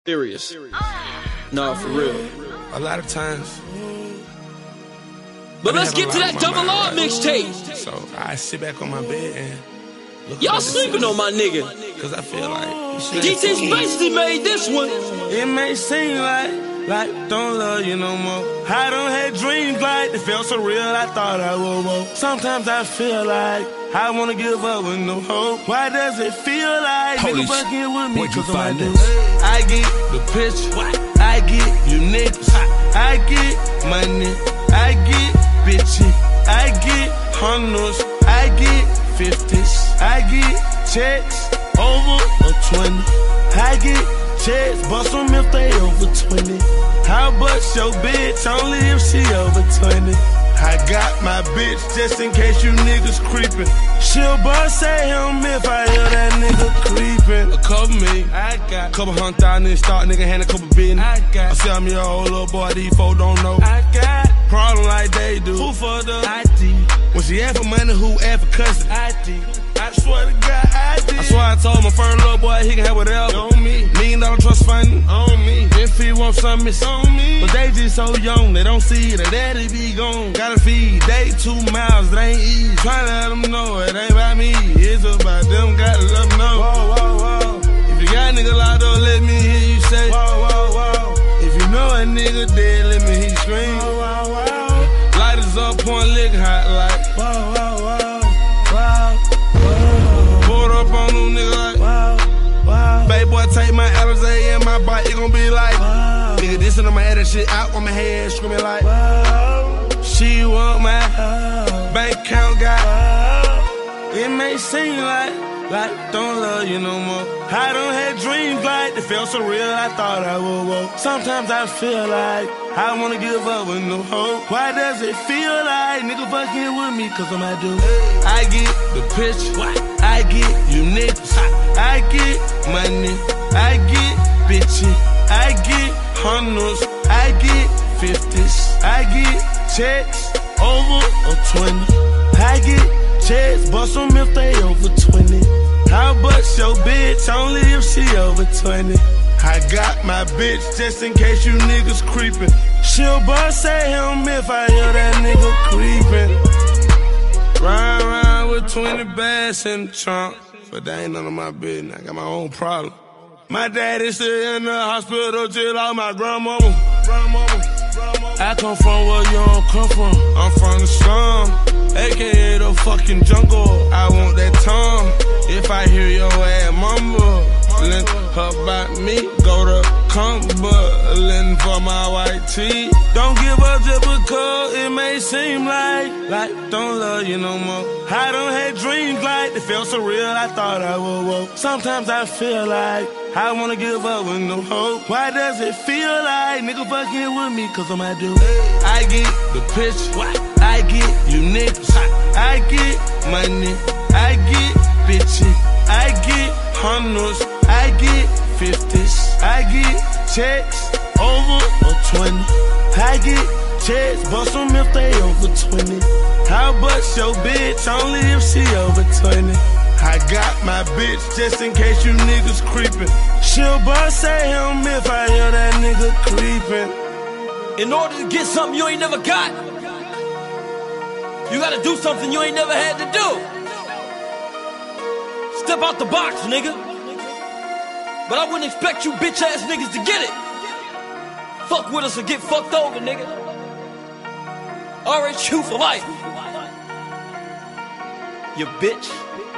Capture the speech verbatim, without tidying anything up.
Serious. No, for real. A lot of times. But let's get to that double R mixtape. So I sit back on my bed and look. Y'all sleeping on my nigga. Cause I feel like D T Spacely made this one. It may seem like, like don't love you no more. I don't had dreams like they felt so real I thought I would walk. Sometimes I feel like I wanna give up with no hope. Why does it feel like niggas fucking with me? Cause of my dudes. I get the picture, I get you niggas, I get money, I get bitches, I get hundreds, I get fifties, I get checks over a twenty, I get checks, bust them if they over twenty. How bust your bitch only if she over twenty. I got my bitch just in case you niggas creepin'. She'll bust at him if I hear that nigga creepin'. A couple me, I got. Couple hundred thousand in stock, nigga hand a couple billion. I got. I see I'm your old little boy, these folks don't know. I got. Problem like they do. Who for the I D? When she ask for money, who ask for custody? I D. I swear to God, I did. I swear I told my first little boy he can have whatever. On me. Million dollar trust fund. On me. If he wants something, it's on me. But they just so young, they don't see that daddy be gone. Gotta feed, they two miles, it ain't easy. Try to let them know it ain't about me. It's about them, gotta let them know. Whoa, whoa, whoa. If you got a nigga locked up, let me hear you say. Whoa, whoa, whoa. If you know a nigga dead, let me hear you scream. Whoa, whoa, whoa. Lighters up, point lick hot like. Whoa, whoa, whoa. Up on them nigga like, wow, wow. Baby boy, take my Alizé and my bike, it gon' be like, wow. Nigga, this and I'ma add that shit out on my head, screaming like, wow. She want my wow. Bank account got, wow. It may seem like, like don't love you no more. I don't had dreams like they felt so real I thought I would walk. Sometimes I feel like I wanna give up with no hope. Why does it feel like nigga fucking with me? Cause of my dude. I get the picture, I get you niggas, I get money, I get bitches, I get hundreds, I get fifties, I get checks over a twenty, I get checks, bust them if they over twenty. How bust your bitch only if she over twenty. I got my bitch just in case you niggas creepin'. She'll bust at him if I hear that nigga creepin'. Ride around with twenty bags in the trunk, but that ain't none of my business. I got my own problem. My daddy still in the hospital just like my grandmama. Grandmama. I come from where you don't come from. I'm from the slum, A K A the fucking jungle. I want that tongue. If I hear your ass mumble, listen about me, go to Cumberland for my white tee. Don't give up just because it may seem like, like don't love you no more. I don't had dreams like they felt so real I thought I would walk. Sometimes I feel like I wanna give up with no hope. Why does it feel like nigga fucking with me? Cause of my dude. I get the picture, I get you niggas, I get money, I get bitches, I get hundreds, I get fifties, I get checks over a twenty, I get checks, bust them if they over twenty. How bust your bitch only if she over twenty. I got my bitch just in case you niggas creepin'. She'll bust at him if I hear that nigga creepin'. In order to get something you ain't never got, you gotta do something you ain't never had to do. Step out the box, nigga. But I wouldn't expect you bitch ass niggas to get it. Fuck with us or get fucked over, nigga. R H U for life. You bitch.